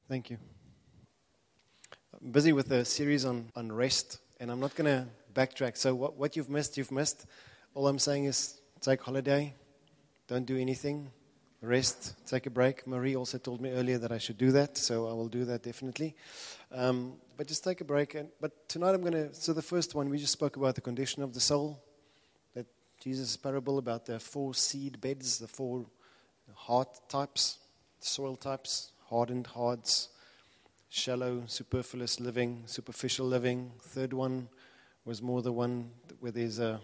Thank you. I'm busy with a series on rest, and I'm not going to backtrack. So what you've missed, you've missed. All I'm saying is take holiday, don't do anything, rest, take a break. Marie also told me earlier that I should do that, so I will do that definitely. But just take a break. But tonight so the first one, we just spoke about the condition of the soul, that Jesus' parable about the 4 seed beds, the 4 heart types, soil types, hardened hearts, shallow, superfluous living, superficial living. Third one was more the one where there's the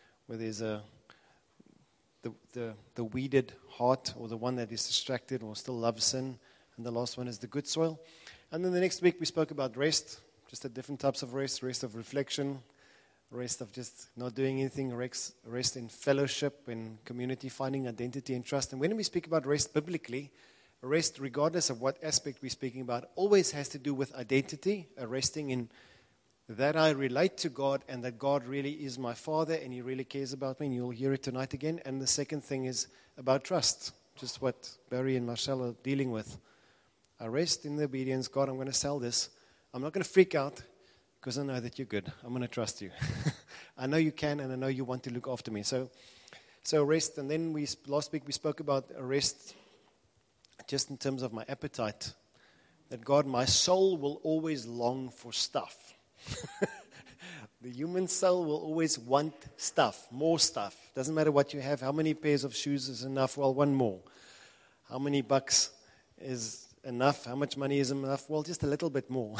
weeded heart, or the one that is distracted or still loves sin. And the last one is the good soil. And then the next week we spoke about rest, just the different types of rest of reflection, rest of just not doing anything, rest in fellowship, in community, finding identity and trust. And when we speak about rest biblically, rest, regardless of what aspect we're speaking about, always has to do with identity, resting in that I relate to God and that God really is my Father and He really cares about me, and you'll hear it tonight again. And the second thing is about trust, just what Barry and Marcel are dealing with. I rest in the obedience. God, I'm going to sell this. I'm not going to freak out because I know that you're good. I'm going to trust you. I know you can, and I know you want to look after me. So rest. And then last week we spoke about rest just in terms of my appetite. That God, my soul will always long for stuff. The human soul will always want stuff, more stuff. Doesn't matter what you have. How many pairs of shoes is enough? Well, one more. How many bucks is enough? How much money is enough? Well, just a little bit more.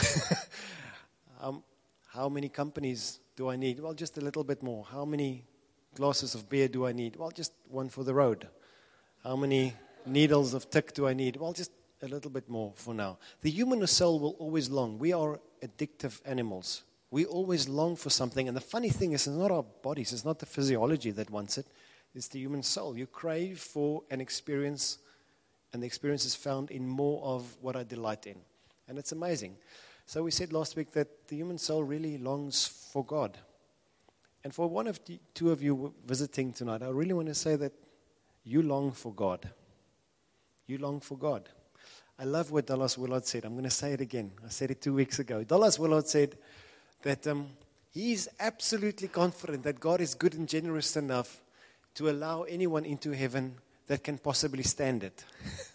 How many companies do I need? Well, just a little bit more. How many glasses of beer do I need? Well, just one for the road. How many needles of tick do I need? Well, just a little bit more for now. The human soul will always long. We are addictive animals. We always long for something. And the funny thing is, it's not our bodies. It's not the physiology that wants it. It's the human soul. You crave for an experience, and the experience is found in more of what I delight in. And it's amazing. So we said last week that the human soul really longs for God. And for one of the two of you visiting tonight, I really want to say that you long for God. You long for God. I love what Dallas Willard said. I'm going to say it again. I said it 2 weeks ago. Dallas Willard said that he's absolutely confident that God is good and generous enough to allow anyone into heaven that can possibly stand it.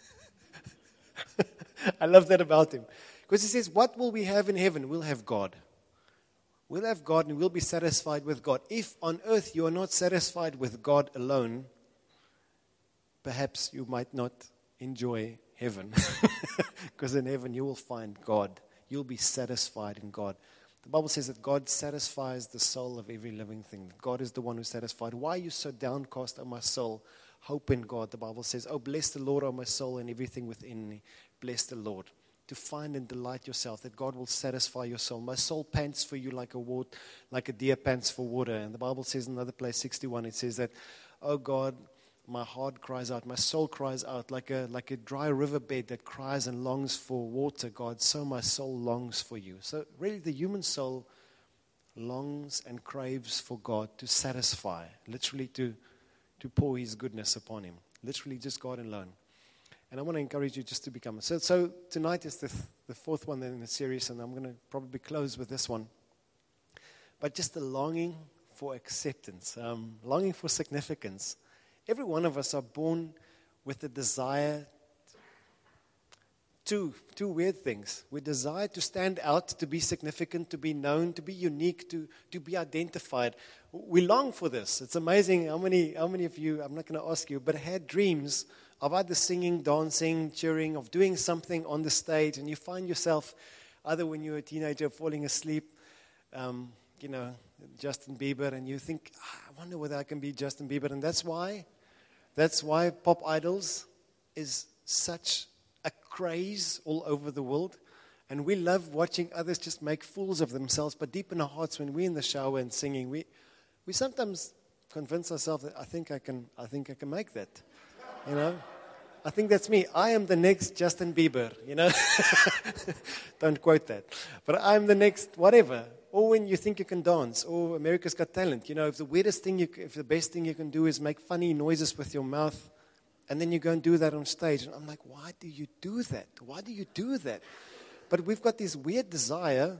I love that about him. Because he says, what will we have in heaven? We'll have God. We'll have God and we'll be satisfied with God. If on earth you are not satisfied with God alone, perhaps you might not enjoy heaven. Because in heaven you will find God. You'll be satisfied in God. The Bible says that God satisfies the soul of every living thing. God is the one who's satisfied. Why are you so downcast, O my soul? Hope in God. The Bible says, oh, bless the Lord, O my soul, and everything within me. Bless the Lord. To find and delight yourself, that God will satisfy your soul. My soul pants for you like a deer pants for water. And the Bible says in another place, 61, it says that, oh God, my heart cries out, my soul cries out like a dry riverbed that cries and longs for water, God. So my soul longs for you. So really the human soul longs and craves for God to satisfy, literally to pour His goodness upon him. Literally just God alone. And I want to encourage you just to become. So tonight is the fourth one in the series, and I'm going to probably close with this one. But just the longing for acceptance, longing for significance. Every one of us are born with the desire, two weird things. We desire to stand out, to be significant, to be known, to be unique, to be identified. We long for this. It's amazing how many of you, I'm not going to ask you, but had dreams of either singing, dancing, cheering, of doing something on the stage, and you find yourself, either when you're a teenager, falling asleep, Justin Bieber, and you think, I wonder whether I can be Justin Bieber. And that's why pop idols is such a craze all over the world. And we love watching others just make fools of themselves. But deep in our hearts, when we're in the shower and singing, we sometimes convince ourselves that I think I can make that. I think that's me. I am the next Justin Bieber, Don't quote that. But I'm the next whatever. Or when you think you can dance, or America's Got Talent. If the best thing you can do is make funny noises with your mouth, And then you go and do that on stage. And I'm like, why do you do that? Why do you do that? But we've got this weird desire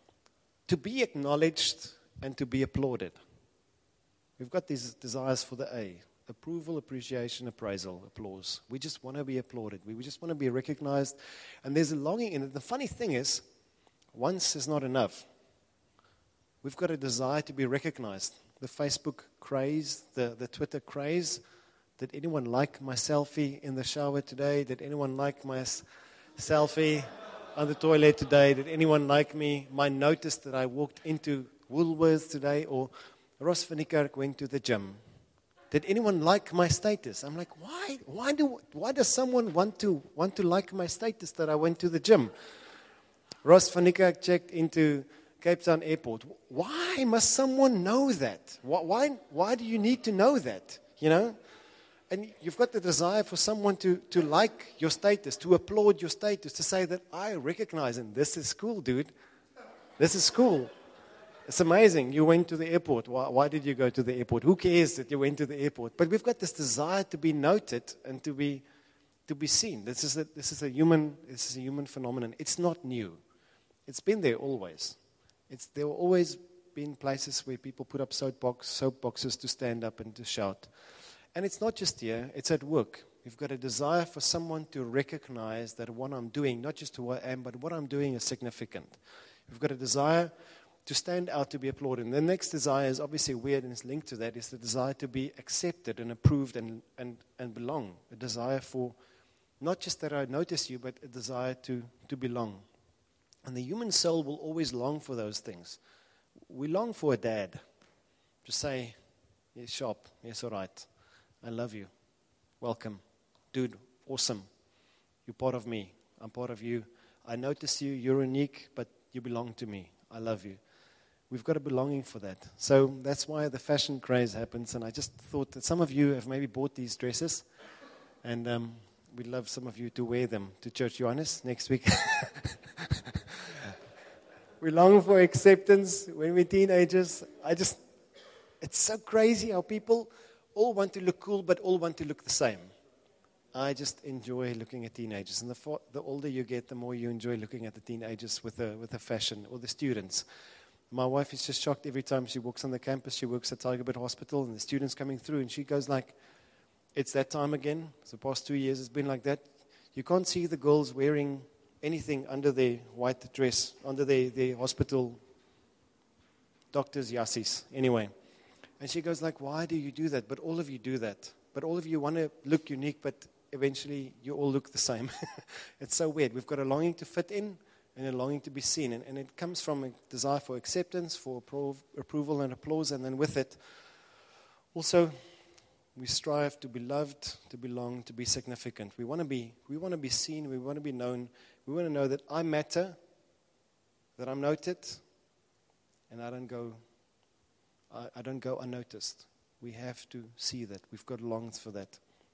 to be acknowledged and to be applauded. We've got these desires for the A. Approval, appreciation, appraisal, applause. We just want to be applauded. We just want to be recognized. And there's a longing in it. The funny thing is, once is not enough. We've got a desire to be recognized. The Facebook craze, the Twitter craze. Did anyone like my selfie in the shower today? Did anyone like my selfie on the toilet today? Did anyone like my notice that I walked into Woolworths today? Or Ross van Niekerk went to the gym. Did anyone like my status? I'm like, why? Why does someone want to like my status that I went to the gym? Ross van Niekerk checked into Cape Town Airport. Why must someone know that? Why do you need to know that? You know? And you've got the desire for someone to like your status, to applaud your status, to say that I recognize him. This is cool, dude. This is cool. It's amazing. You went to the airport. Why did you go to the airport? Who cares that you went to the airport? But we've got this desire to be noted and to be seen. This is a human phenomenon. It's not new. It's been there always. There have always been places where people put up soapboxes to stand up and to shout. And it's not just here, it's at work. We've got a desire for someone to recognize that what I'm doing, not just who I am, but what I'm doing is significant. We've got a desire to stand out, to be applauded. And the next desire is obviously weird and is linked to that, is the desire to be accepted and approved and belong. A desire for not just that I notice you, but a desire to belong. And the human soul will always long for those things. We long for a dad to say, yes, sharp, yes, all right. I love you. Welcome. Dude, awesome. You're part of me. I'm part of you. I notice you. You're unique, but you belong to me. I love you. We've got a belonging for that. So that's why the fashion craze happens. And I just thought that some of you have maybe bought these dresses. And we'd love some of you to wear them to Church Johannes next week. We long for acceptance when we're teenagers. It's so crazy how people all want to look cool, but all want to look the same. I just enjoy looking at teenagers. And the older you get, the more you enjoy looking at the teenagers with the fashion, or the students. My wife is just shocked every time she walks on the campus. She works at Tygerberg Hospital, and the students coming through, and she goes like, it's that time again. The past 2 years has been like that. You can't see the girls wearing anything under their white dress, under their hospital doctor's yassis. Anyway. And she goes like, why do you do that? But all of you do that. But all of you want to look unique, but eventually you all look the same. It's so weird. We've got a longing to fit in and a longing to be seen. And it comes from a desire for acceptance, for approval and applause. And then with it, also, we strive to be loved, to belong, to be significant. We want to be seen. We want to be known. We want to know that I matter, that I'm noted, and I don't go unnoticed. We have to see that. We've got longings for that.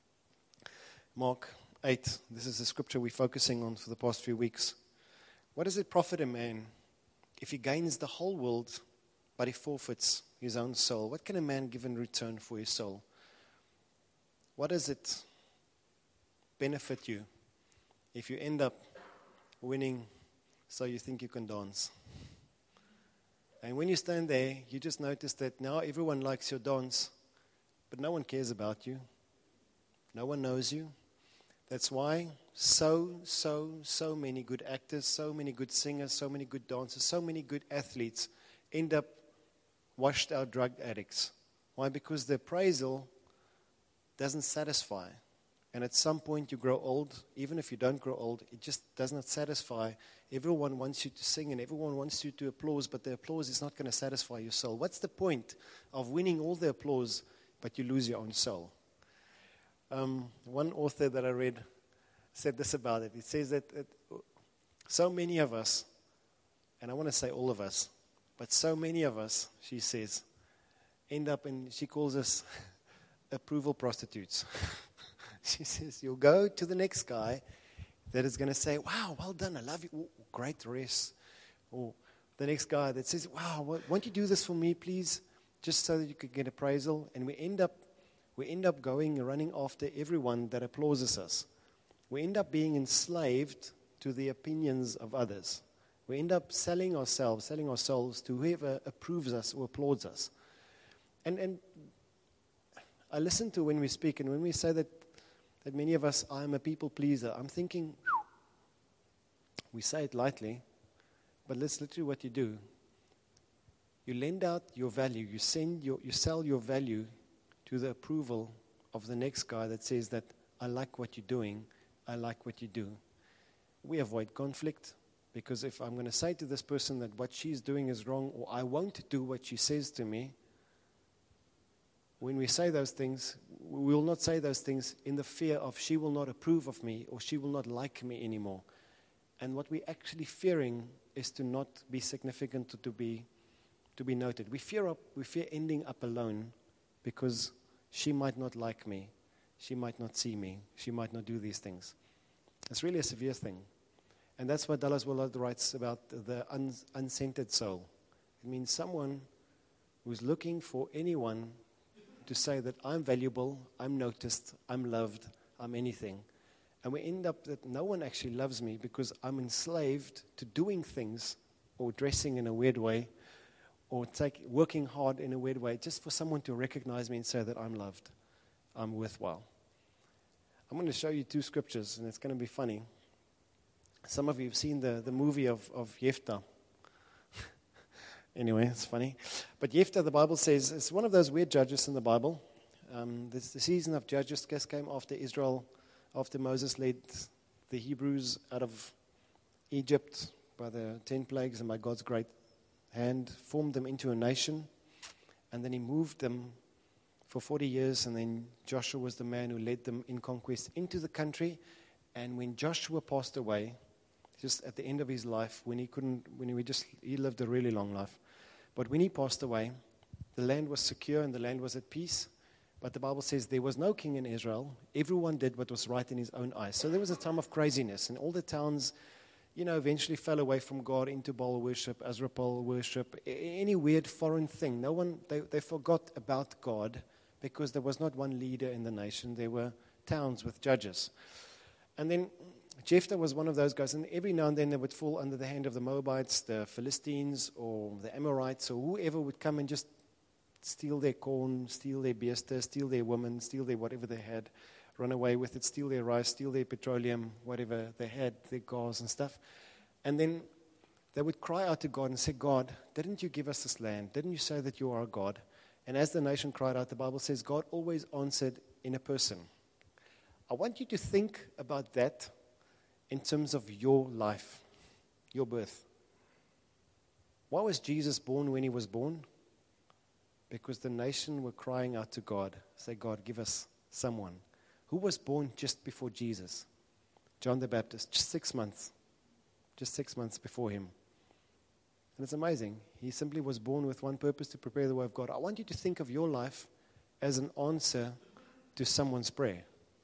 Mark 8. This is the scripture we're focusing on for the past few weeks. What does it profit a man if he gains the whole world, but he forfeits his own soul? What can a man give in return for his soul? What does it benefit you if you end up winning so you think you can dance? And when you stand there, you just notice that now everyone likes your dance, but no one cares about you. No one knows you. That's why so many good actors, so many good singers, so many good dancers, so many good athletes end up washed out drug addicts. Why? Because the appraisal doesn't satisfy. And at some point you grow old. Even if you don't grow old, it just does not satisfy. Everyone wants you to sing and everyone wants you to applause, but the applause is not going to satisfy your soul. What's the point of winning all the applause, but you lose your own soul? One author that I read said this about it. It says that so many of us, and I want to say all of us, but so many of us, she says, end up in, she calls us approval prostitutes. She says, you'll go to the next guy that is going to say, wow, well done, I love you, ooh, great dress. Or the next guy that says, wow, won't you do this for me, please, just so that you could get appraisal. And we end up We end up running after everyone that applauds us. We end up being enslaved to the opinions of others. We end up selling our souls to whoever approves us or applauds us. And I listen to when we speak, and when we say that many of us, I'm a people pleaser, I'm thinking, we say it lightly, but that's literally what you do. You lend out your value, you sell your value to the approval of the next guy that says that I like what you're doing, I like what you do. We avoid conflict because if I'm going to say to this person that what she's doing is wrong or I won't do what she says to me, when we say those things, we will not say those things in the fear of she will not approve of me or she will not like me anymore. And what we're actually fearing is to not be significant, to be noted. We fear ending up alone because she might not like me. She might not see me. She might not do these things. It's really a severe thing. And that's what Dallas Willard writes about the uncentered soul. It means someone who's looking for anyone to say that I'm valuable, I'm noticed, I'm loved, I'm anything. And we end up that no one actually loves me because I'm enslaved to doing things or dressing in a weird way or working hard in a weird way just for someone to recognize me and say that I'm loved, I'm worthwhile. I'm going to show you two scriptures, and it's going to be funny. Some of you have seen the movie of Jephthah. Anyway, it's funny. But Jephthah, the Bible says, it's one of those weird judges in the Bible. The season of Judges just came after Israel, after Moses led the Hebrews out of Egypt by the 10 plagues and by God's great hand, formed them into a nation, and then he moved them for 40 years, and then Joshua was the man who led them in conquest into the country. And when Joshua passed away, just at the end of his life, he lived a really long life. But when he passed away, the land was secure and the land was at peace. But the Bible says there was no king in Israel. Everyone did what was right in his own eyes. So there was a time of craziness, and all the towns, eventually fell away from God into Baal worship, Azrael worship, any weird foreign thing. They forgot about God because there was not one leader in the nation. There were towns with judges. And then Jephthah was one of those guys, and every now and then they would fall under the hand of the Moabites, the Philistines, or the Amorites, or whoever would come and just steal their corn, steal their beasts, steal their women, steal their whatever they had, run away with it, steal their rice, steal their petroleum, whatever they had, their cars and stuff. And then they would cry out to God and say, God, didn't you give us this land? Didn't you say that you are a God? And as the nation cried out, the Bible says God always answered in a person. I want you to think about that in terms of your life, your birth. Why was Jesus born when he was born? Because the nation were crying out to God, say, God, give us someone. Who was born just before Jesus? John the Baptist, just 6 months before him. And it's amazing. He simply was born with one purpose, to prepare the way of God. I want you to think of your life as an answer to someone's prayer.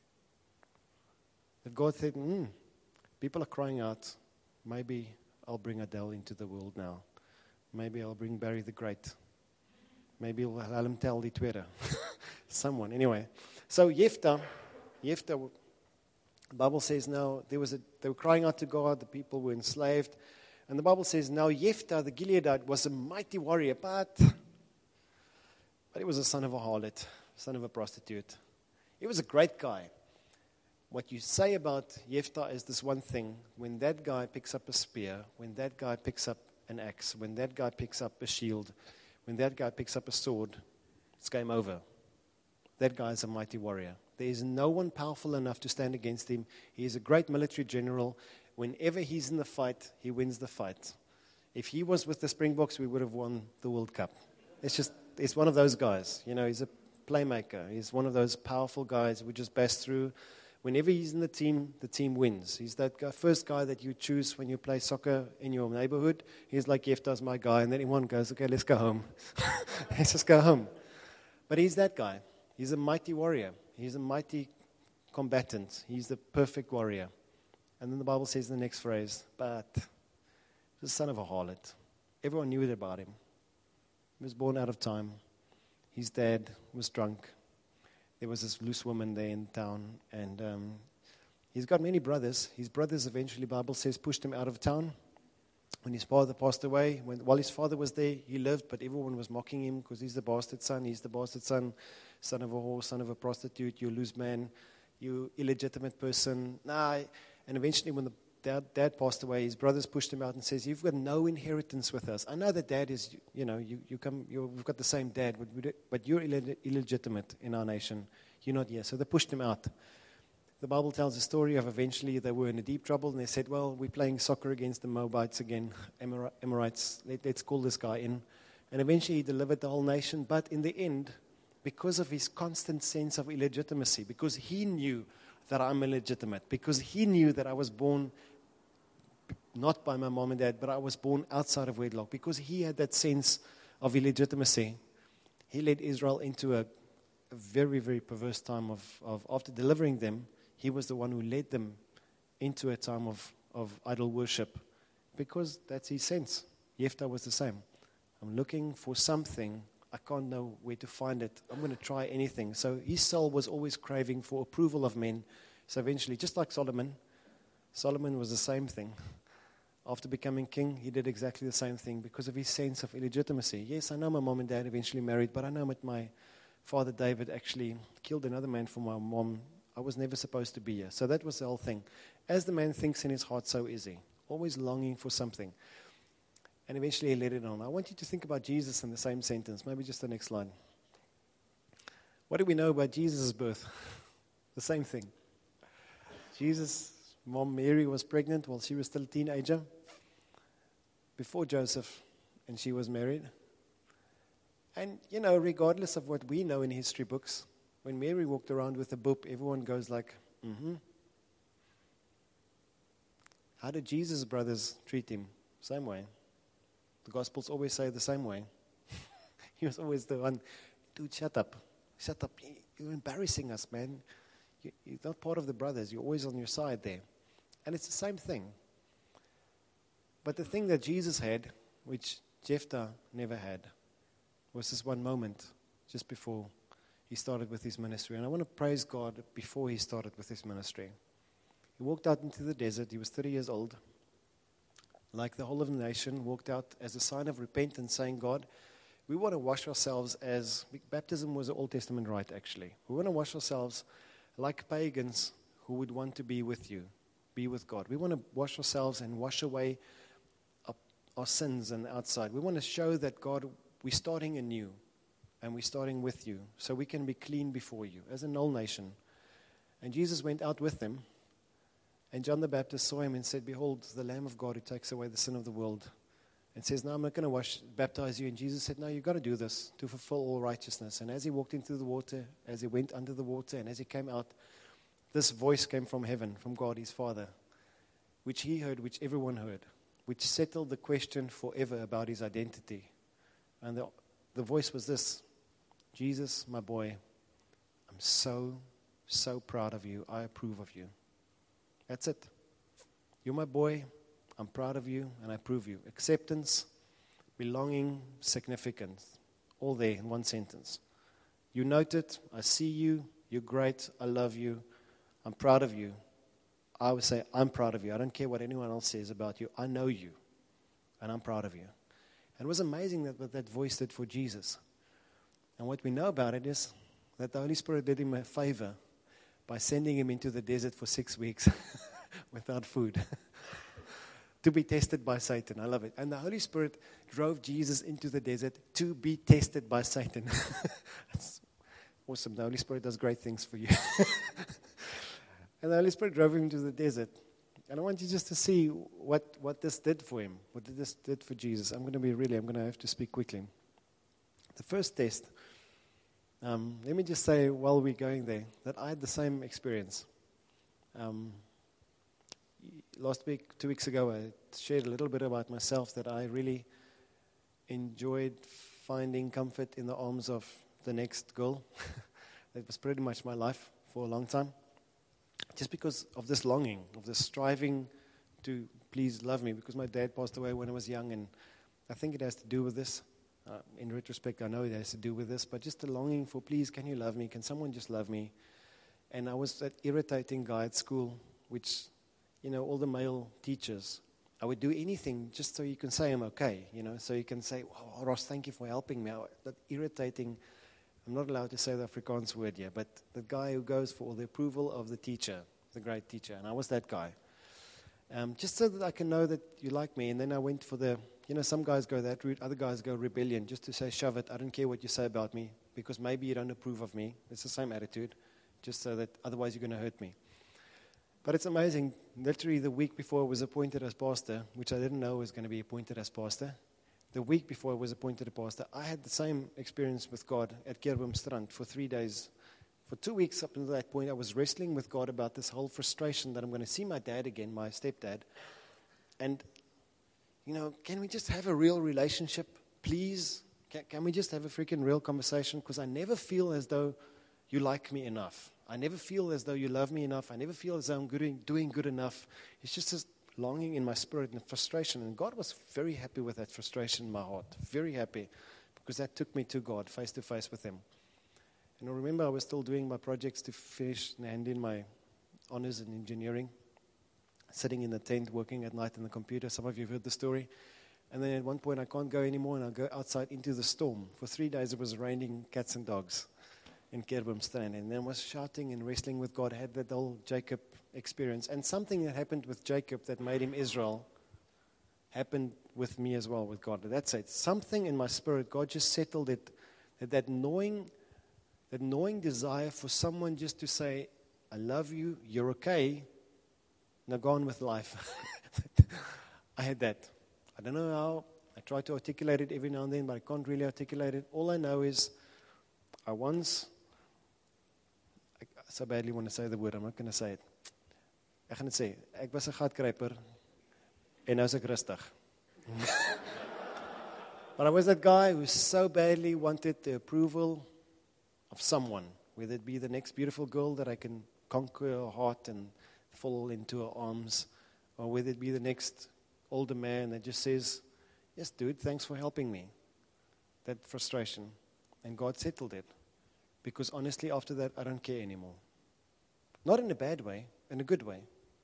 That God said, people are crying out, maybe I'll bring Adele into the world now. Maybe I'll bring Barry the Great. Maybe I'll let him tell the Twitter. Someone, anyway. So Jephthah, the Bible says now, they were crying out to God, the people were enslaved. And the Bible says now Jephthah, the Gileadite, was a mighty warrior, but he was a son of a harlot, son of a prostitute. He was a great guy. What you say about Jephthah is this one thing: when that guy picks up a spear, when that guy picks up an axe, when that guy picks up a shield, when that guy picks up a sword, it's game over. That guy is a mighty warrior. There is no one powerful enough to stand against him. He is a great military general. Whenever he's in the fight, he wins the fight. If he was with the Springboks, we would have won the World Cup. It's one of those guys. He's a playmaker. He's one of those powerful guys who just bash through. Whenever he's in the team wins. He's that first guy that you choose when you play soccer in your neighborhood. He's like, Jephthah's my guy. And then everyone goes, okay, let's go home. Let's just go home. But he's that guy. He's a mighty warrior. He's a mighty combatant. He's the perfect warrior. And then the Bible says in the next phrase, but he was the son of a harlot. Everyone knew it about him. He was born out of time. His dad was drunk. there was this loose woman there in town, and he's got many brothers. His brothers eventually, Bible says, pushed him out of town. When his father passed away, while his father was there, he lived, but everyone was mocking him because he's the bastard son, son of a whore, son of a prostitute, you loose man, you illegitimate person. And eventually when the dad passed away, his brothers pushed him out and says, you've got no inheritance with us. I know that dad is, we've got the same dad, but you're illegitimate in our nation. You're not here. So they pushed him out. The Bible tells the story of eventually they were in a deep trouble, and they said, well, we're playing soccer against the Moabites again, Amorites. Let's call this guy in. And eventually he delivered the whole nation. But in the end, because of his constant sense of illegitimacy, because he knew that I'm illegitimate, because he knew that I was born not by my mom and dad, but I was born outside of wedlock, because he had that sense of illegitimacy, he led Israel into a very, very perverse time of after delivering them, he was the one who led them into a time of idol worship, because that's his sense. Jephthah was the same. I'm looking for something. I can't know where to find it. I'm going to try anything. So his soul was always craving for approval of men. So eventually, just like Solomon was the same thing. After becoming king, he did exactly the same thing because of his sense of illegitimacy. Yes, I know my mom and dad eventually married, but I know that my father David actually killed another man for my mom. I was never supposed to be here. So that was the whole thing. As the man thinks in his heart, so is he. Always longing for something. And eventually he let it on. I want you to think about Jesus in the same sentence. Maybe just the next slide. What do we know about Jesus' birth? The same thing. Jesus' mom Mary was pregnant while she was still a teenager, before Joseph, and she was married. And, regardless of what we know in history books, when Mary walked around with a boob, everyone goes like, mm-hmm. How did Jesus' brothers treat him? Same way. The Gospels always say the same way. He was always the one, dude, shut up. Shut up. You're embarrassing us, man. You're not part of the brothers. You're always on your side there. And it's the same thing. But the thing that Jesus had, which Jephthah never had, was this one moment just before he started with his ministry. And I want to praise God before he started with his ministry. He walked out into the desert. He was 30 years old. Like the whole of the nation, walked out as a sign of repentance, saying, God, we want to wash ourselves as, baptism was an Old Testament rite actually. We want to wash ourselves like pagans who would want to be with you, be with God. We want to wash ourselves and wash away our sins and outside. We want to show that, God, we're starting anew and we're starting with you so we can be clean before you as an old nation. And Jesus went out with them, and John the Baptist saw him and said, behold, the Lamb of God who takes away the sin of the world. And says, no, I'm not going to baptize you. And Jesus said, no, you've got to do this to fulfill all righteousness. And as he walked into the water, as he went under the water, and as he came out, this voice came from heaven, from God his Father, which he heard, which everyone heard, which settled the question forever about his identity. And the voice was this: Jesus, my boy, I'm so, so proud of you. I approve of you. That's it. You're my boy. I'm proud of you, and I approve you. Acceptance, belonging, significance, all there in one sentence. You note it. I see you. You're great. I love you. I'm proud of you. I would say, I'm proud of you. I don't care what anyone else says about you. I know you, and I'm proud of you. And it was amazing what that voice did for Jesus. And what we know about it is that the Holy Spirit did him a favor by sending him into the desert for 6 weeks without food to be tested by Satan. I love it. And the Holy Spirit drove Jesus into the desert to be tested by Satan. That's awesome. The Holy Spirit does great things for you. And the Holy Spirit drove him to the desert. And I want you just to see what this did for him, what this did for Jesus. I'm going to have to speak quickly. The first test, let me just say while we're going there, that I had the same experience. Last week, 2 weeks ago, I shared a little bit about myself, that I really enjoyed finding comfort in the arms of the next girl. That was pretty much my life for a long time. Just because of this longing, of this striving to please love me, because my dad passed away when I was young, and I think it has to do with this. In retrospect, I know it has to do with this, but just a longing for, please, can you love me? Can someone just love me? And I was that irritating guy at school, which, all the male teachers, I would do anything just so you can say I'm okay, so you can say, oh, Ross, thank you for helping me. That irritating, I'm not allowed to say the Afrikaans word here, but the guy who goes for the approval of the teacher, the great teacher, and I was that guy. Just so that I can know that you like me. And then I went for some guys go that route, other guys go rebellion, just to say, shove it, I don't care what you say about me, because maybe you don't approve of me. It's the same attitude, just so that otherwise you're going to hurt me. But it's amazing, literally the week before I was appointed as pastor, which I didn't know I was going to be appointed as pastor, the week before I was appointed as pastor, I had the same experience with God at Keurboomstrand for 3 days. For 2 weeks up until that point, I was wrestling with God about this whole frustration that I'm going to see my dad again, my stepdad. And, can we just have a real relationship, please? Can we just have a freaking real conversation? Because I never feel as though you like me enough. I never feel as though you love me enough. I never feel as though I'm doing good enough. It's just this longing in my spirit and frustration. And God was very happy with that frustration in my heart. Very happy. Because that took me to God, face to face with Him. And I remember I was still doing my projects to finish and hand in my honors in engineering, sitting in the tent, working at night on the computer. Some of you have heard the story. And then at one point I can't go anymore, and I go outside into the storm. For 3 days it was raining cats and dogs in Keurboomstrand. And then I was shouting and wrestling with God. I had that whole Jacob experience. And something that happened with Jacob that made him Israel happened with me as well, with God. That's it. Something in my spirit, God just settled it, that gnawing desire for someone just to say, I love you, you're okay, now go on with life. I had that. I don't know how. I try to articulate it every now and then, but I can't really articulate it. All I know is I so badly want to say the word, I'm not going to say it. Ek gaan dit sê, ek was 'n gatkruiper en nou is ek rustig. But I was that guy who so badly wanted the approval of someone, whether it be the next beautiful girl that I can conquer her heart and fall into her arms, or whether it be the next older man that just says, yes, dude, thanks for helping me. That frustration. And God settled it. Because honestly, after that, I don't care anymore. Not in a bad way, in a good way.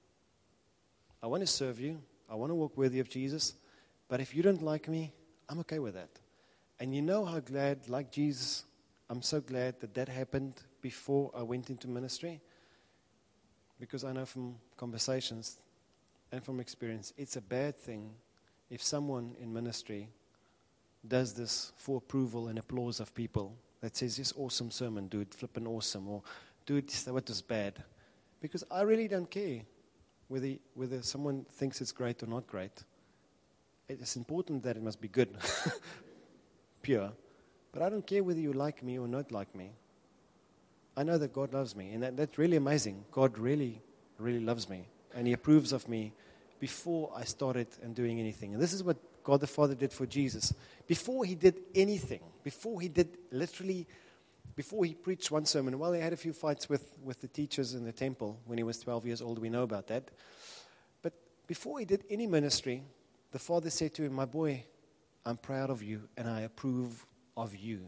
I want to serve you. I want to walk worthy of Jesus. But if you don't like me, I'm okay with that. And you know how glad, like Jesus, I'm so glad that happened before I went into ministry. Because I know from conversations and from experience, it's a bad thing if someone in ministry does this for approval and applause of people that says, this awesome sermon, dude, flippin' awesome, or dude, that was bad. Because I really don't care whether someone thinks it's great or not great. It's important that it must be good, pure. But I don't care whether you like me or not like me. I know that God loves me, and that's really amazing. God really, really loves me, and He approves of me before I started and doing anything. And this is what God the Father did for Jesus. Before He did anything, before He preached one sermon, well, He had a few fights with the teachers in the temple when He was 12 years old. We know about that. But before He did any ministry, the Father said to him, my boy, I'm proud of you, and I approve of you.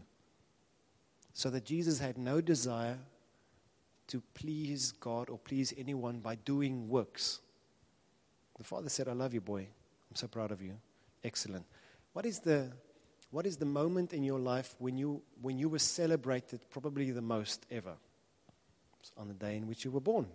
So that Jesus had no desire to please God or please anyone by doing works. The Father said, I love you, boy. I'm so proud of you. Excellent. What is the moment in your life when you were celebrated probably the most ever? It's on the day in which you were born.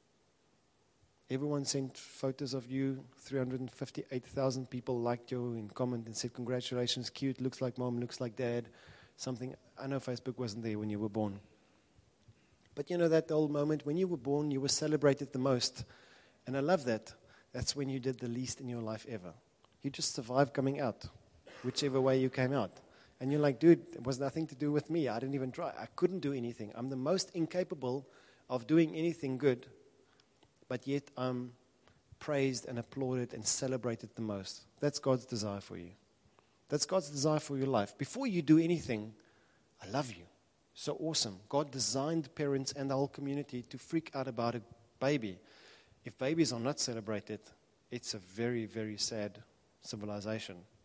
Everyone sent photos of you. 358,000 people liked you in comment and said, congratulations, cute, looks like mom, looks like dad. Something, I know Facebook wasn't there when you were born. But you know that old moment when you were born, you were celebrated the most. And I love that. That's when you did the least in your life ever. You just survived coming out, whichever way you came out. And you're like, dude, it was nothing to do with me. I didn't even try. I couldn't do anything. I'm the most incapable of doing anything good. But yet I'm praised and applauded and celebrated the most. That's God's desire for you. That's God's desire for your life. Before you do anything, I love you. So awesome. God designed parents and the whole community to freak out about a baby. If babies are not celebrated, it's a very, very sad civilization.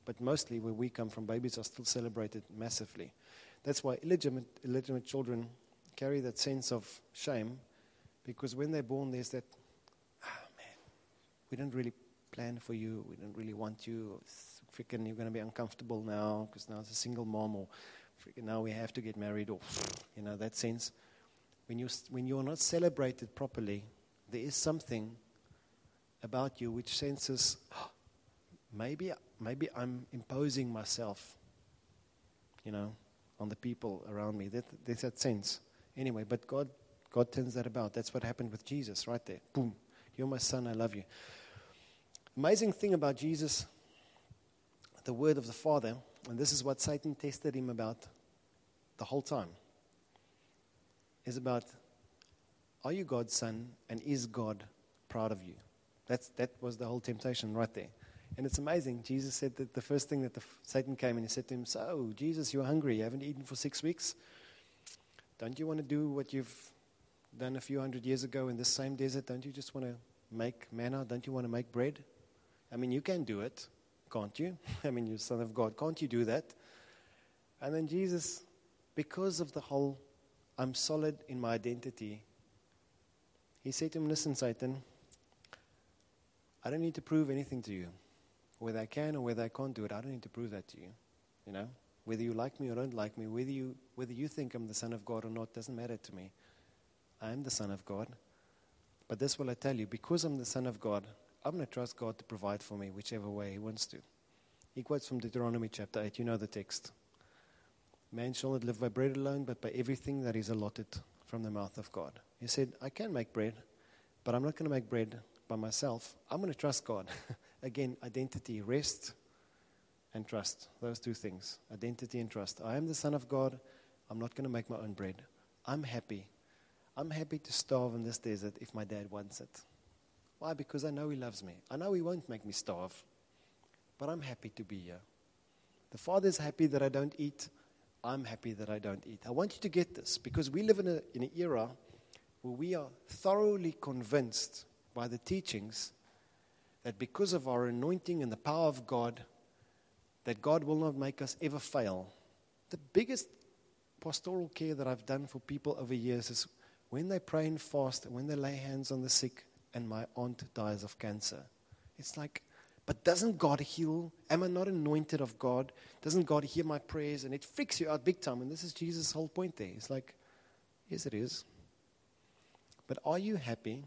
but mostly where we come from, babies are still celebrated massively. That's why illegitimate children carry that sense of shame, because when they're born, there's that, man, we didn't really plan for you, we didn't really want you, freaking you're going to be uncomfortable now, because now it's a single mom, or freaking now we have to get married, or, that sense. When you're not celebrated properly, there is something about you which senses, maybe I'm imposing myself, on the people around me. There's that sense. Anyway, but God turns that about. That's what happened with Jesus right there. Boom. You're my son, I love you. Amazing thing about Jesus, the word of the Father, and this is what Satan tested him about the whole time, is about, are you God's son, and is God proud of you? That was the whole temptation right there. And it's amazing. Jesus said that the first thing that Satan came and he said to him, so, Jesus, you're hungry. You haven't eaten for 6 weeks. Don't you want to do what you've done a few hundred years ago in this same desert? Don't you just want to make manna? Don't you want to make bread? I mean, you can do it, can't you? I mean, you're Son of God. Can't you do that? And then Jesus, because of the whole, I'm solid in my identity, he said to him, listen, Satan, I don't need to prove anything to you. Whether I can or whether I can't do it, I don't need to prove that to you. Whether you like me or don't like me, whether you think I'm the Son of God or not, doesn't matter to me. I am the Son of God. But this will I tell you, because I'm the Son of God, I'm going to trust God to provide for me whichever way he wants to. He quotes from Deuteronomy chapter 8. You know the text. Man shall not live by bread alone, but by everything that is allotted from the mouth of God. He said, I can make bread, but I'm not going to make bread by myself. I'm going to trust God. Again, identity, rest and trust. Those two things, identity and trust. I am the Son of God. I'm not going to make my own bread. I'm happy. I'm happy to starve in this desert if my dad wants it. Why? Because I know he loves me. I know he won't make me starve, but I'm happy to be here. The Father's happy that I don't eat. I'm happy that I don't eat. I want you to get this, because we live in an era where we are thoroughly convinced by the teachings that because of our anointing and the power of God, that God will not make us ever fail. The biggest pastoral care that I've done for people over years is when they pray and fast and when they lay hands on the sick and my aunt dies of cancer. It's like, but doesn't God heal? Am I not anointed of God? Doesn't God hear my prayers? And it freaks you out big time. And this is Jesus' whole point there. It's like, yes, it is. But are you happy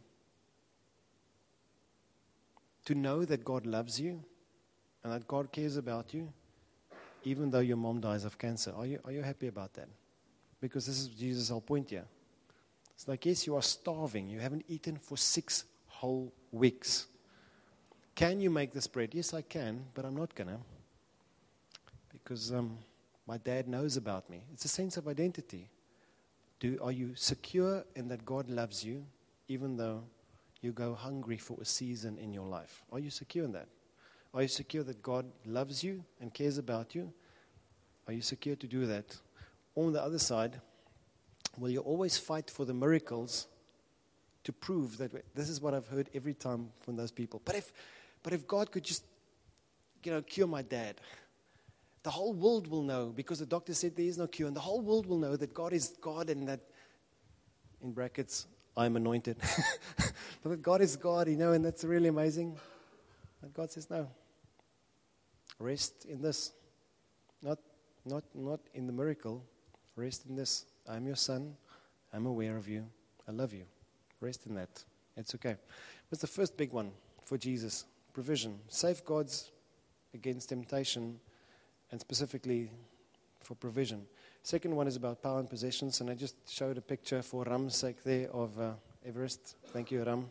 to know that God loves you and that God cares about you, even though your mom dies of cancer? Are you happy about that? Because this is Jesus' whole point here. It's like, yes, you are starving. You haven't eaten for 6 whole weeks. Can you make this bread? Yes, I can, but I'm not going to. Because my dad knows about me. It's a sense of identity. Are you secure in that God loves you, even though you go hungry for a season in your life? Are you secure in that? Are you secure that God loves you and cares about you? Are you secure to do that? On the other side, will you always fight for the miracles to prove that? This is what I've heard every time from those people. But if God could just, cure my dad, the whole world will know, because the doctor said there is no cure, and the whole world will know that God is God, and that, in brackets, I'm anointed. But that God is God, and that's really amazing. And God says, no. Rest in this. Not in the miracle. Rest in this. I'm your son. I'm aware of you. I love you. Rest in that. It's okay. What's the first big one for Jesus? Provision. Safeguards against temptation, and specifically for provision. Second one is about power and possessions, and I just showed a picture for Ram's sake there of Everest. Thank you, Ram.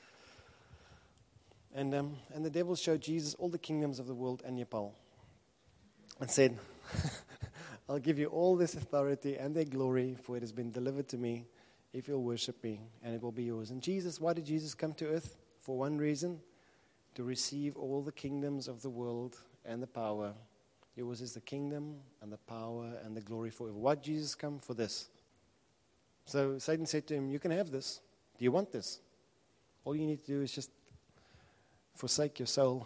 And the devil showed Jesus all the kingdoms of the world and Nepal, and said, I'll give you all this authority and their glory, for it has been delivered to me, if you'll worship me, and it will be yours. And Jesus, why did Jesus come to earth? For one reason, to receive all the kingdoms of the world and the power. Yours is the kingdom and the power and the glory forever. Why did Jesus come? For this. So Satan said to him, you can have this. Do you want this? All you need to do is just forsake your soul,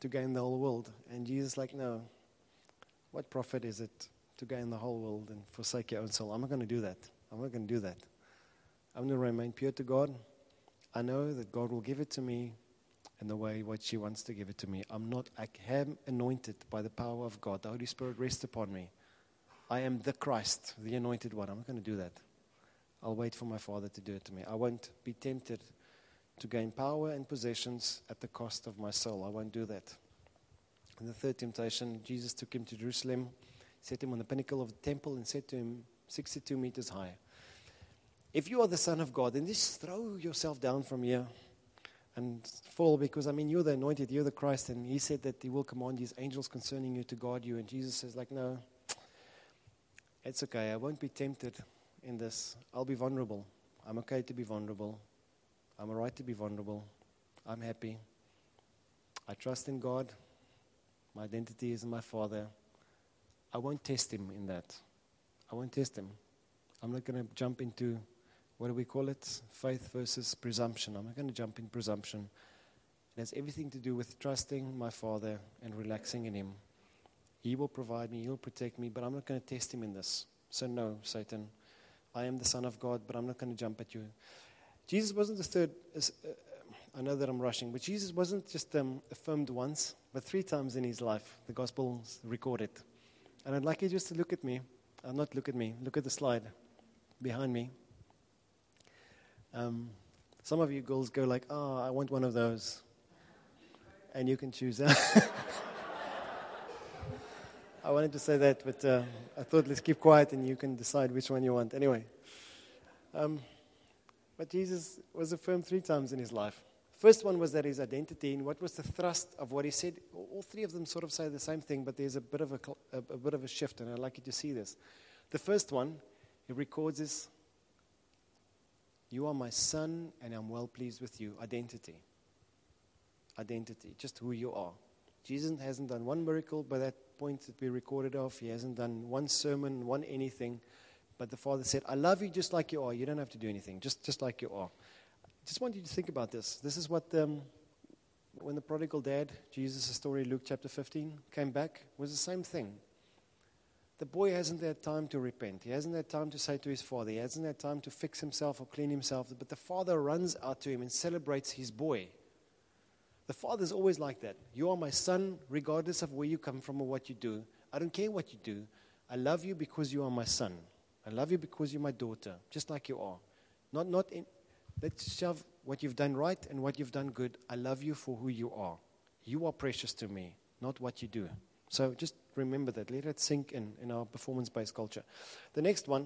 to gain the whole world. And Jesus is like, no, what profit is it to gain the whole world and forsake your own soul? I'm not going to do that. I'm not going to do that. I'm going to remain pure to God. I know that God will give it to me in the way what she wants to give it to me. I am anointed by the power of God. The Holy Spirit rests upon me. I am the Christ, the anointed one. I'm not going to do that. I'll wait for my Father to do it to me. I won't be tempted to gain power and possessions at the cost of my soul. I won't do that. And the third temptation, Jesus took him to Jerusalem, set him on the pinnacle of the temple, and said to him, 62 meters high, if you are the Son of God, then just throw yourself down from here and fall, because, you're the anointed, you're the Christ. And he said that he will command his angels concerning you to guard you. And Jesus says, no, it's okay. I won't be tempted in this. I'll be vulnerable. I'm okay to be vulnerable. I'm all right to be vulnerable. I'm happy. I trust in God. My identity is in my Father. I won't test him in that. I won't test him. I'm not going to jump into, what do we call it? Faith versus presumption. I'm not going to jump in presumption. It has everything to do with trusting my Father and relaxing in him. He will provide me. He'll protect me. But I'm not going to test him in this. So no, Satan. I am the Son of God, but I'm not going to jump at you. Jesus wasn't the third. I know that I'm rushing, but Jesus wasn't just affirmed once, but 3 times in his life. The Gospels record it. And I'd like you just to look at me. Not look at me. Look at the slide behind me. Some of you girls go like, I want one of those. And you can choose. I wanted to say that, but I thought let's keep quiet and you can decide which one you want. Anyway. But Jesus was affirmed 3 times in his life. First one was that his identity, and what was the thrust of what he said. All 3 of them sort of say the same thing, but there's a bit of a shift, and I'd like you to see this. The first one, he records is, you are my son, and I'm well pleased with you. Identity. Identity, just who you are. Jesus hasn't done one miracle by that point that we recorded of. He hasn't done one sermon, one anything. But the Father said, I love you just like you are. You don't have to do anything, just like you are. I just want you to think about this. This is what, when the prodigal dad, Jesus' story, Luke chapter 15, came back, was the same thing. The boy hasn't had time to repent. He hasn't had time to say to his father. He hasn't had time to fix himself or clean himself. But the father runs out to him and celebrates his boy. The father's always like that. You are my son, regardless of where you come from or what you do. I don't care what you do. I love you because you are my son. I love you because you're my daughter, just like you are. Let's shove what you've done right and what you've done good. I love you for who you are. You are precious to me, not what you do. So just remember that. Let it sink in our performance-based culture. The next one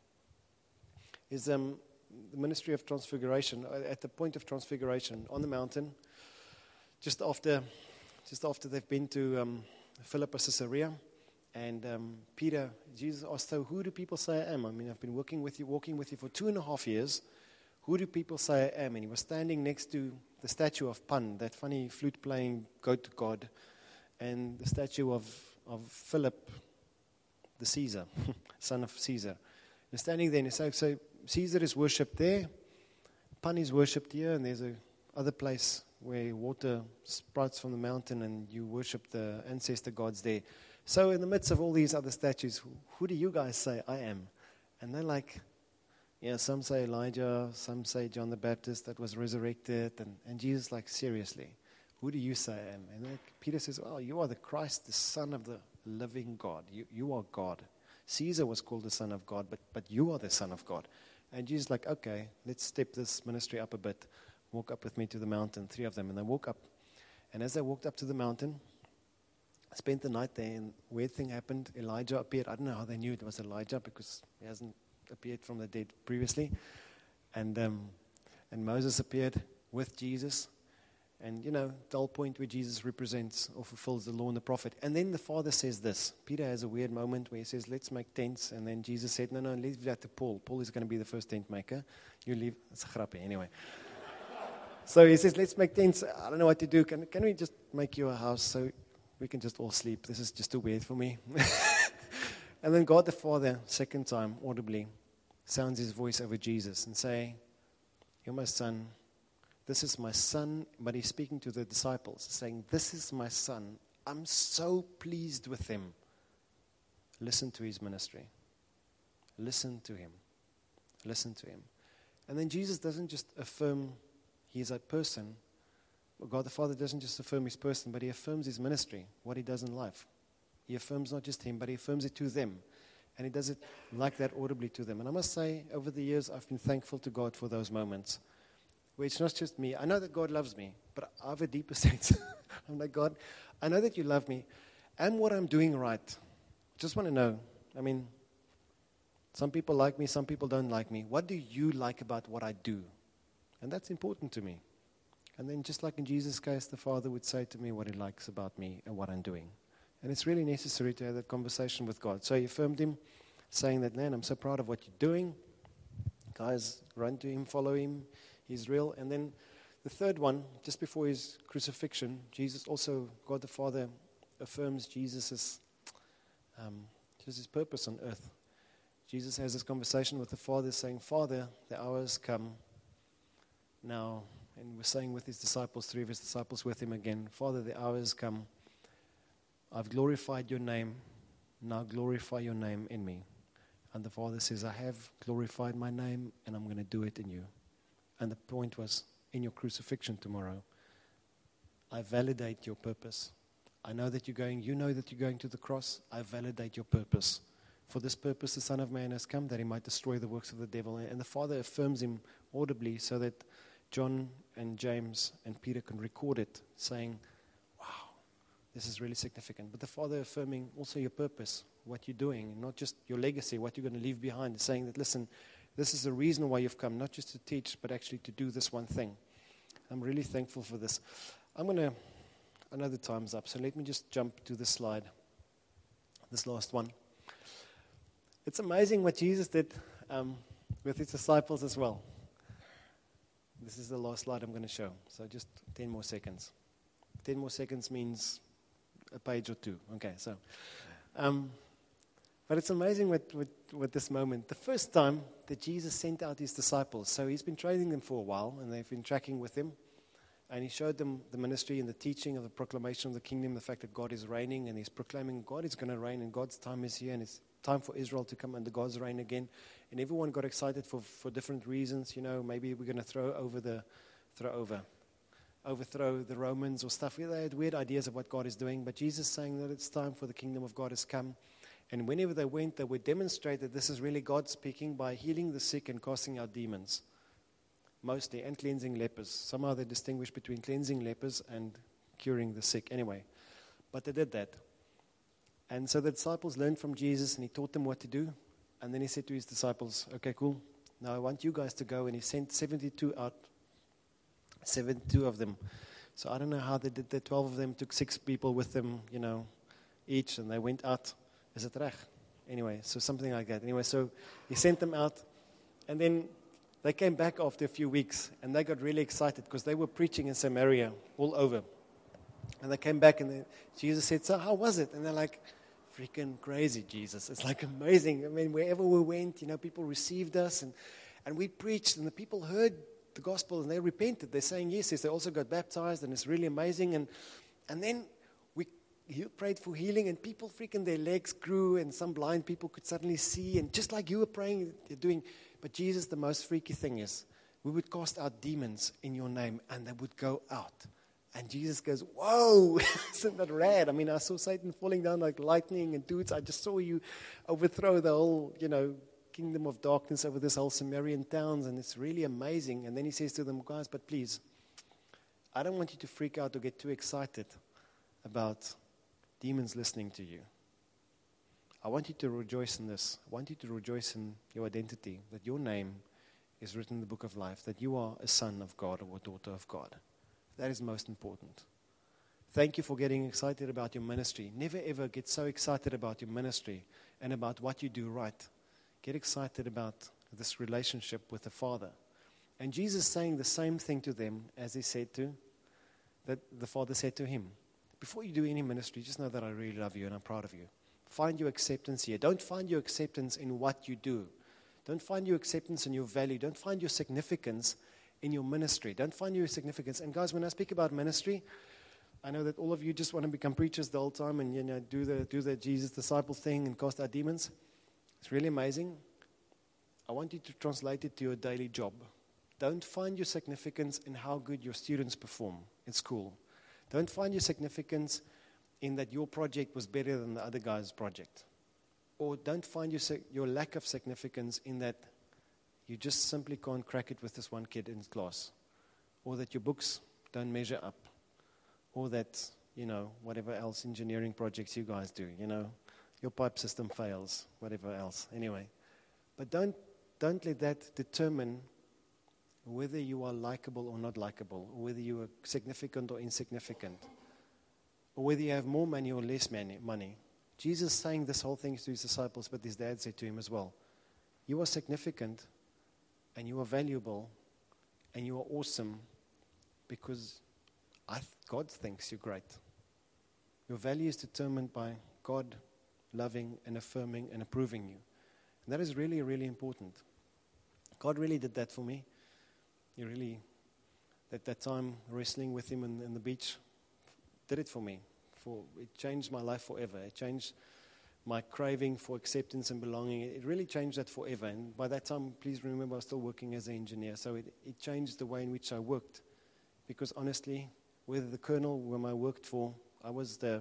is the ministry of transfiguration. At the point of transfiguration on the mountain, just after they've been to Philip of Caesarea, and Peter, Jesus asked, so who do people say I am? I've been walking with you for 2.5 years. Who do people say I am? And he was standing next to the statue of Pan, that funny flute-playing goat god, and the statue of Philip, the Caesar, son of Caesar. They're standing there, and he said, so Caesar is worshipped there, Pan is worshipped here, and there's a other place where water sprouts from the mountain, and you worship the ancestor gods there. So in the midst of all these other statues, who do you guys say I am? And they're like, some say Elijah, some say John the Baptist that was resurrected. And Jesus like, seriously, who do you say I am? And Peter says, you are the Christ, the Son of the living God. You are God. Caesar was called the Son of God, but you are the Son of God. And Jesus like, okay, let's step this ministry up a bit. Walk up with me to the mountain, 3 of them. And they walk up. And as they walked up to the mountain, spent the night there, and weird thing happened. Elijah appeared. I don't know how they knew it was Elijah because he hasn't appeared from the dead previously. And Moses appeared with Jesus. And, the whole point where Jesus represents or fulfills the law and the prophet. And then the Father says this. Peter has a weird moment where he says, let's make tents. And then Jesus said, no, leave that to Paul. Paul is going to be the first tent maker. You leave. It's a grappie, anyway. So he says, let's make tents. I don't know what to do. Can we just make you a house so we can just all sleep? This is just too weird for me. And then God the Father, second time, audibly, sounds his voice over Jesus and say, you're my son. this is my son, but he's speaking to the disciples, saying, this is my son. I'm so pleased with him. Listen to his ministry. Listen to him. Listen to him. And then Jesus doesn't just affirm he's a person. God the Father doesn't just affirm his person, but he affirms his ministry, what he does in life. He affirms not just him, but he affirms it to them. And he does it like that audibly to them. And I must say, over the years, I've been thankful to God for those moments where it's not just me. I know that God loves me, but I have a deeper sense. I'm like, God, I know that you love me. And what I'm doing right. Just want to know. I mean, some people like me, some people don't like me. What do you like about what I do? And that's important to me. And then just like in Jesus' case, the Father would say to me what he likes about me and what I'm doing. And it's really necessary to have that conversation with God. So he affirmed him, saying that, man, I'm so proud of what you're doing. Guys, run to him, follow him. He's real. And then the third one, just before his crucifixion, Jesus also, God the Father, affirms Jesus' just his purpose on earth. Jesus has this conversation with the Father saying, Father, the hour has come now. And we're saying with his disciples, 3 of his disciples with him again, Father, the hour has come. I've glorified your name. Now glorify your name in me. And the Father says, I have glorified my name, and I'm going to do it in you. And the point was, in your crucifixion tomorrow, I validate your purpose. I know that you're going, you know that you're going to the cross. I validate your purpose. For this purpose, the Son of Man has come, that he might destroy the works of the devil. And the Father affirms him audibly so that John and James and Peter can record it, saying, wow, this is really significant. But the Father affirming also your purpose, what you're doing, not just your legacy, what you're going to leave behind, saying that, listen, this is the reason why you've come, not just to teach, but actually to do this one thing. I'm really thankful for this. I know the time's up, so let me just jump to this slide, this last one. It's amazing what Jesus did with his disciples as well. This is the last slide I'm going to show, so just 10 more seconds. 10 more seconds means a page or two. Okay, so... but it's amazing with this moment. The first time that Jesus sent out his disciples, so he's been training them for a while, and they've been tracking with him, and he showed them the ministry and the teaching of the proclamation of the kingdom, the fact that God is reigning, and he's proclaiming God is going to reign, and God's time is here, and it's time for Israel to come under God's reign again. And everyone got excited for different reasons. You know, maybe we're going to overthrow the Romans or stuff. They had weird ideas of what God is doing, but Jesus is saying that it's time for the kingdom of God has come. And whenever they went, they would demonstrate that this is really God speaking by healing the sick and casting out demons, mostly, and cleansing lepers. Somehow they distinguish between cleansing lepers and curing the sick. Anyway, but they did that. And so the disciples learned from Jesus, and he taught them what to do. And then he said to his disciples, okay, cool. Now I want you guys to go. And he sent 72 out, 72 of them. So I don't know how they did that. 12 of them took 6 people with them, you know, each, and they went out. Is it reg? Anyway, so something like that. Anyway, so he sent them out, and then they came back after a few weeks, and they got really excited because they were preaching in Samaria all over. And they came back, and Jesus said, so how was it? And they're like, freaking crazy, Jesus. It's like amazing. I mean, wherever we went, you know, people received us, and we preached, and the people heard the gospel, and they repented. They're saying yes. They also got baptized, and it's really amazing. And then he prayed for healing, and people freaking their legs grew, and some blind people could suddenly see, and just like you were praying, you're doing. But Jesus, the most freaky thing is, we would cast out demons in your name, and they would go out. And Jesus goes, whoa, isn't that rad? I mean, I saw Satan falling down like lightning, and dudes, I just saw you overthrow the whole, you know, kingdom of darkness over this whole Samaritan towns, and it's really amazing. And then he says to them, guys, but please, I don't want you to freak out or get too excited about demons listening to you. I want you to rejoice in this. I want you to rejoice in your identity, that your name is written in the book of life, that you are a son of God or a daughter of God. That is most important. Thank you for getting excited about your ministry. Never ever get so excited about your ministry and about what you do right. Get excited about this relationship with the Father. And Jesus saying the same thing to them as he said to, that the Father said to him. Before you do any ministry, just know that I really love you and I'm proud of you. Find your acceptance here. Don't find your acceptance in what you do. Don't find your acceptance in your value. Don't find your significance in your ministry. Don't find your significance. And guys, when I speak about ministry, I know that all of you just want to become preachers the whole time and do the Jesus disciple thing and cast out demons. It's really amazing. I want you to translate it to your daily job. Don't find your significance in how good your students perform in school. Don't find your significance in that your project was better than the other guy's project. Or don't find your lack of significance in that you just simply can't crack it with this one kid in class. Or that your books don't measure up. Or that, whatever else engineering projects you guys do, your pipe system fails, whatever else. Anyway, but don't let that determine whether you are likable or not likable, or whether you are significant or insignificant, or whether you have more money or less money. Jesus saying this whole thing to his disciples, but his dad said to him as well, you are significant, and you are valuable, and you are awesome, because God thinks you're great. Your value is determined by God loving and affirming and approving you. And that is really, really important. God really did that for me. He really, at that time, wrestling with him on the beach, did it for me. It changed my life forever. It changed my craving for acceptance and belonging. It really changed that forever. And by that time, please remember, I was still working as an engineer. So it changed the way in which I worked. Because honestly, whether the colonel whom I worked for, I was the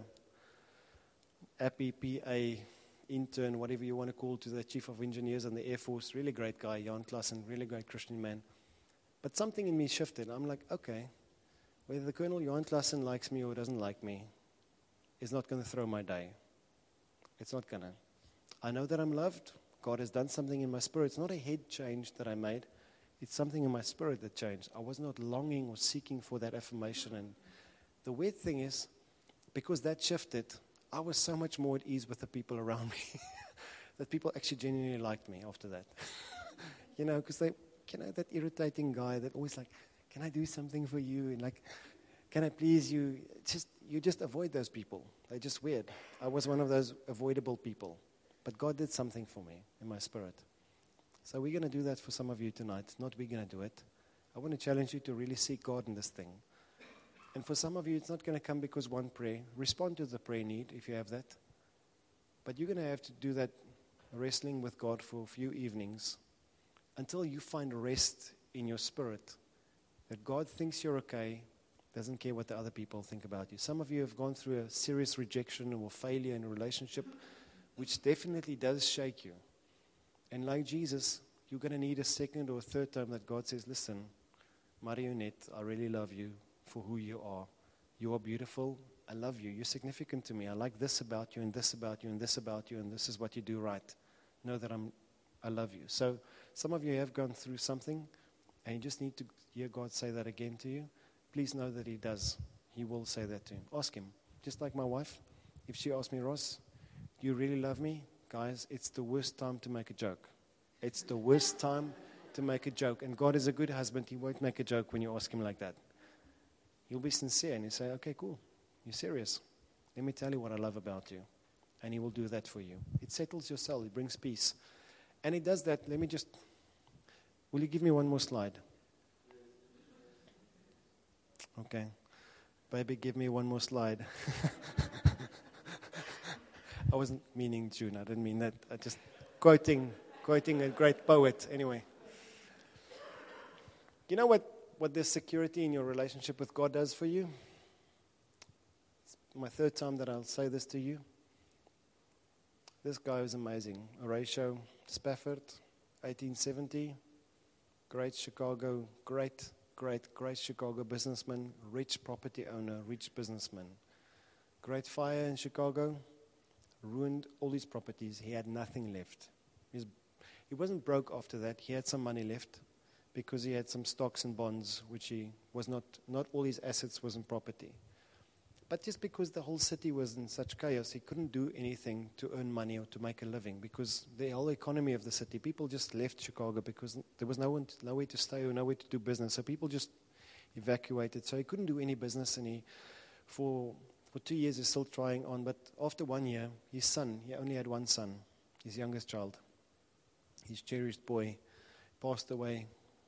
API, PA, intern, whatever you want to call, to the chief of engineers in the Air Force, really great guy, Jan Klassen, really great Christian man. But something in me shifted. I'm like, okay, whether the Colonel Jan Klassen likes me or doesn't like me is not going to throw my day. It's not going to. I know that I'm loved. God has done something in my spirit. It's not a head change that I made. It's something in my spirit that changed. I was not longing or seeking for that affirmation. And the weird thing is, because that shifted, I was so much more at ease with the people around me that people actually genuinely liked me after that. Because they, that irritating guy that always like, can I do something for you? And like, can I please you? You just avoid those people. They're just weird. I was one of those avoidable people. But God did something for me in my spirit. So we're going to do that for some of you tonight. Not we're going to do it. I want to challenge you to really seek God in this thing. And for some of you, it's not going to come because one prayer. Respond to the prayer need if you have that. But you're going to have to do that wrestling with God for a few evenings until you find rest in your spirit that God thinks you're okay, doesn't care what the other people think about you. Some of you have gone through a serious rejection or failure in a relationship, which definitely does shake you. And like Jesus, you're going to need a second or a third time that God says, listen, Marionette, I really love you for who you are. You are beautiful. I love you. You're significant to me. I like this about you and this about you and this about you, and this is what you do right. Know that I love you. So some of you have gone through something, and you just need to hear God say that again to you. Please know that he does. He will say that to him. Ask him. Just like my wife, if she asks me, Ross, do you really love me? Guys, it's the worst time to make a joke. It's the worst time to make a joke. And God is a good husband. He won't make a joke when you ask him like that. He'll be sincere and he'll say, okay, cool. You're serious. Let me tell you what I love about you. And he will do that for you. It settles your soul. It brings peace. And it does that. Will you give me one more slide? Okay. Baby, give me one more slide. I wasn't meaning June. I didn't mean that. I just quoting a great poet. Anyway. You know what this security in your relationship with God does for you? It's my third time that I'll say this to you. This guy was amazing. Horatio Spafford, 1870. Great Chicago businessman, rich property owner, rich businessman. Great fire in Chicago, ruined all his properties. He had nothing left. He wasn't broke after that. He had some money left because he had some stocks and bonds, which he was not all his assets was in property. But just because the whole city was in such chaos, he couldn't do anything to earn money or to make a living because the whole economy of the city, people just left Chicago because there was nowhere to stay or nowhere to do business. So people just evacuated. So he couldn't do any business, and for 2 years he's still trying on. But after 1 year, his son, he only had one son, his youngest child, his cherished boy, passed away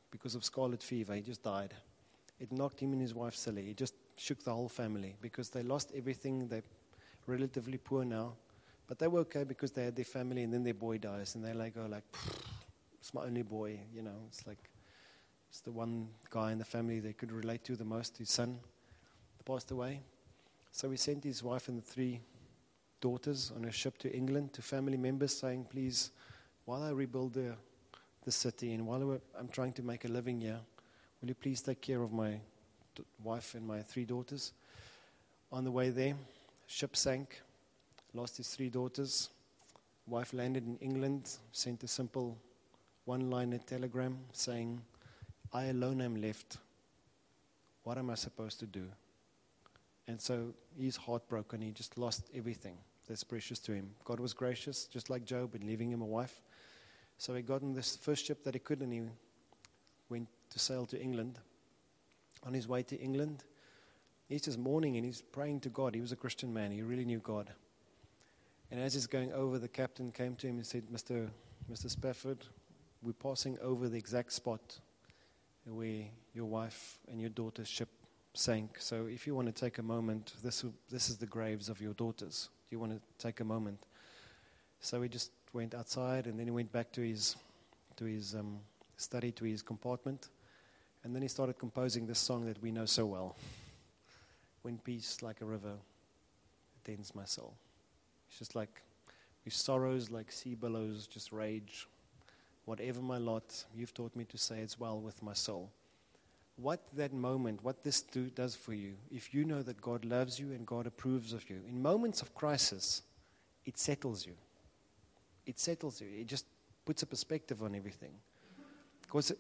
because of scarlet fever. He just died. It knocked him and his wife silly. It just shook the whole family because they lost everything. They're relatively poor now. But they were okay because they had their family, and then their boy dies. And they go like, it's my only boy. It's like it's the one guy in the family they could relate to the most. His son passed away. So he sent his wife and the 3 daughters on a ship to England to family members saying, please, while I rebuild the city and while I'm trying to make a living here, will you please take care of my wife and my 3 daughters? On the way there, ship sank, lost his 3 daughters. Wife landed in England, sent a simple one-liner telegram saying, I alone am left. What am I supposed to do? And so he's heartbroken. He just lost everything that's precious to him. God was gracious, just like Job, in leaving him a wife. So he got on this first ship that he could, and he went to sail to England. On his way to England, he's just mourning and he's praying to God. He was a Christian man. He really knew God. And as he's going over, the captain came to him and said, Mr. Spafford, we're passing over the exact spot where your wife and your daughter's ship sank. So if you want to take a moment, this is the graves of your daughters. Do you want to take a moment? So he just went outside, and then he went back to his study, to his compartment. And then he started composing this song that we know so well. When peace like a river attends my soul. It's just like, with sorrows like sea billows just rage. Whatever my lot, you've taught me to say it's well with my soul. What that moment, what this does for you, if you know that God loves you and God approves of you, in moments of crisis, it settles you. It settles you. It just puts a perspective on everything. Because,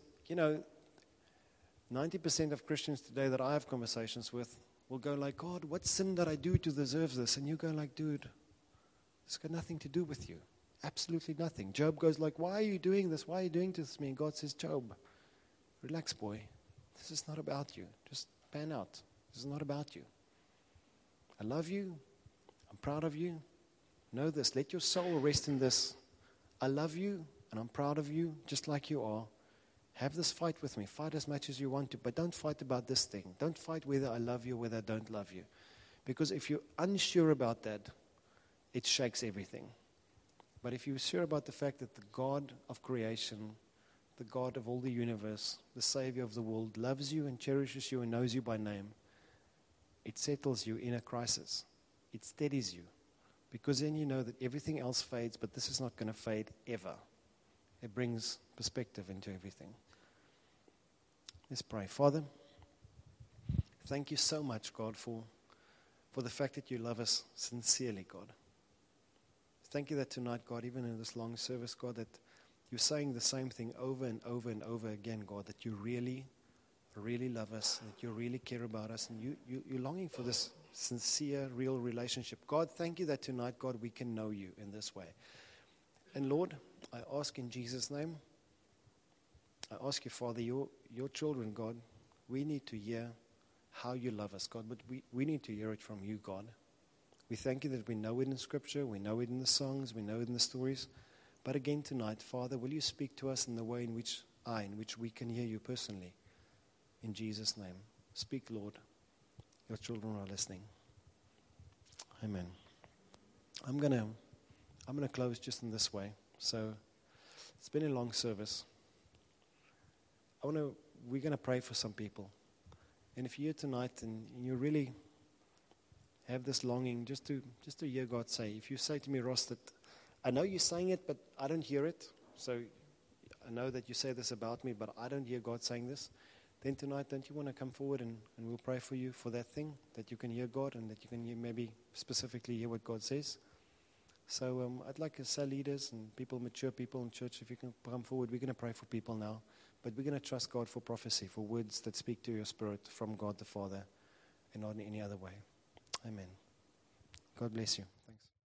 90% of Christians today that I have conversations with will go like, God, what sin did I do to deserve this? And you go like, dude, it's got nothing to do with you. Absolutely nothing. Job goes like, why are you doing this? Why are you doing this to me? And God says, Job, relax, boy. This is not about you. Just pan out. This is not about you. I love you. I'm proud of you. Know this. Let your soul rest in this. I love you, and I'm proud of you, just like you are. Have this fight with me. Fight as much as you want to, but don't fight about this thing. Don't fight whether I love you or whether I don't love you. Because if you're unsure about that, it shakes everything. But if you're sure about the fact that the God of creation, the God of all the universe, the Savior of the world, loves you and cherishes you and knows you by name, it settles you in a crisis. It steadies you. Because then you know that everything else fades, but this is not going to fade ever. It brings perspective into everything. Let's pray. Father, thank you so much, God, for the fact that you love us sincerely, God. Thank you that tonight, God, even in this long service, God, that you're saying the same thing over and over and over again, God, that you really, really love us, that you really care about us, and you're longing for this sincere, real relationship. God, thank you that tonight, God, we can know you in this way. And Lord, I ask in Jesus' name, I ask you, Father, your children, God, we need to hear how you love us, God, but we need to hear it from you, God. We thank you that we know it in Scripture, we know it in the songs, we know it in the stories. But again tonight, Father, will you speak to us in the way in which we can hear you personally? In Jesus' name. Speak, Lord. Your children are listening. Amen. I'm gonna close just in this way. So it's been a long service. We're gonna pray for some people. And if you're here tonight and you really have this longing just to hear God say, if you say to me, Ross, that I know you're saying it, but I don't hear it. So I know that you say this about me, but I don't hear God saying this. Then tonight, don't you want to come forward and we'll pray for you for that thing, that you can hear God and that you can maybe specifically hear what God says. So I'd like to say leaders and people, mature people in church, if you can come forward, we're going to pray for people now. But we're going to trust God for prophecy, for words that speak to your spirit from God the Father and not in any other way. Amen. God bless you. Thanks.